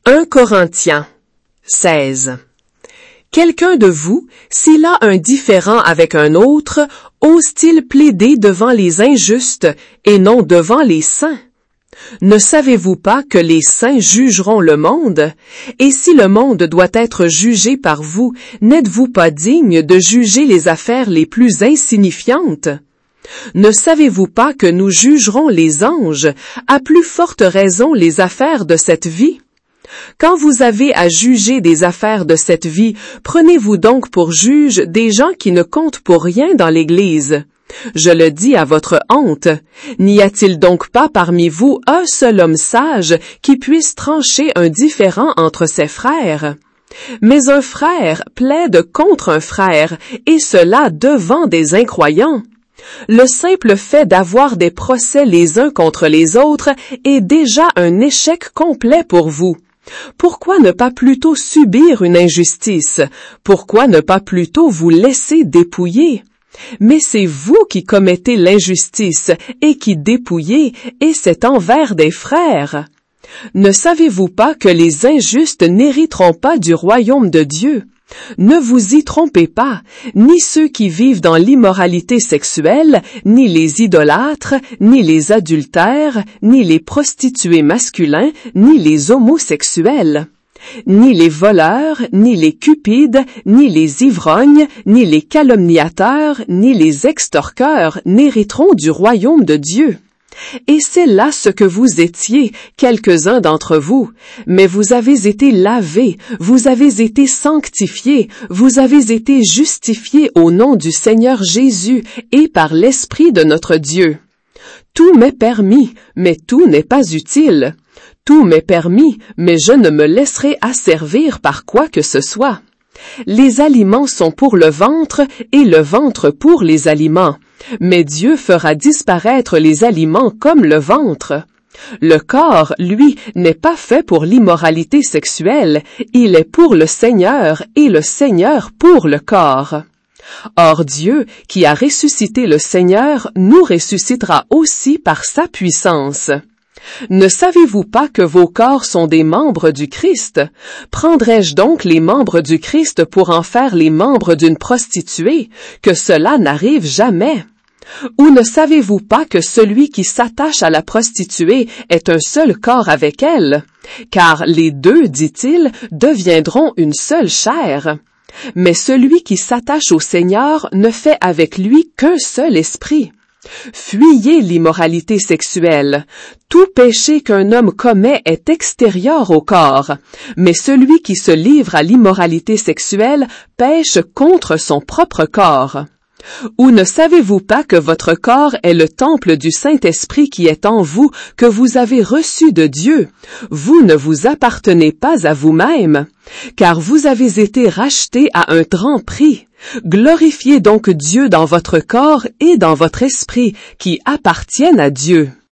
1 Corinthiens 16. Quelqu'un de vous, s'il a un différend avec un autre, ose-t-il plaider devant les injustes et non devant les saints? Ne savez-vous pas que les saints jugeront le monde? Et si le monde doit être jugé par vous, n'êtes-vous pas digne de juger les affaires les plus insignifiantes? Ne savez-vous pas que nous jugerons les anges, à plus forte raison les affaires de cette vie? Quand vous avez à juger des affaires de cette vie, prenez-vous donc pour juge des gens qui ne comptent pour rien dans l'Église. Je le dis à votre honte. N'y a-t-il donc pas parmi vous un seul homme sage qui puisse trancher un différend entre ses frères? Mais un frère plaide contre un frère, et cela devant des incroyants. Le simple fait d'avoir des procès les uns contre les autres est déjà un échec complet pour vous. Pourquoi ne pas plutôt subir une injustice? Pourquoi ne pas plutôt vous laisser dépouiller? Mais c'est vous qui commettez l'injustice et qui dépouillez, et c'est envers des frères. Ne savez-vous pas que les injustes n'hériteront pas du royaume de Dieu? Ne vous y trompez pas, ni ceux qui vivent dans l'immoralité sexuelle, ni les idolâtres, ni les adultères, ni les prostituées masculins, ni les homosexuels. Ni les voleurs, ni les cupides, ni les ivrognes, ni les calomniateurs, ni les extorqueurs n'hériteront du royaume de Dieu. Et c'est là ce que vous étiez, quelques-uns d'entre vous. Mais vous avez été lavés, vous avez été sanctifiés, vous avez été justifiés au nom du Seigneur Jésus et par l'Esprit de notre Dieu. Tout m'est permis, mais tout n'est pas utile. Tout m'est permis, mais je ne me laisserai asservir par quoi que ce soit. Les aliments sont pour le ventre et le ventre pour les aliments. Mais Dieu fera disparaître les aliments comme le ventre. Le corps, lui, n'est pas fait pour l'immoralité sexuelle, il est pour le Seigneur et le Seigneur pour le corps. Or Dieu, qui a ressuscité le Seigneur, nous ressuscitera aussi par sa puissance. Ne savez-vous pas que vos corps sont des membres du Christ? Prendrais-je donc les membres du Christ pour en faire les membres d'une prostituée? Que cela n'arrive jamais. Ou ne savez-vous pas que celui qui s'attache à la prostituée est un seul corps avec elle? Car les deux, dit-il, deviendront une seule chair. Mais celui qui s'attache au Seigneur ne fait avec lui qu'un seul esprit. Fuyez l'immoralité sexuelle. Tout péché qu'un homme commet est extérieur au corps, mais celui qui se livre à l'immoralité sexuelle pêche contre son propre corps. Ou ne savez-vous pas que votre corps est le temple du Saint-Esprit qui est en vous, que vous avez reçu de Dieu? Vous ne vous appartenez pas à vous-même, car vous avez été rachetés à un grand prix. Glorifiez donc Dieu dans votre corps et dans votre esprit, qui appartiennent à Dieu.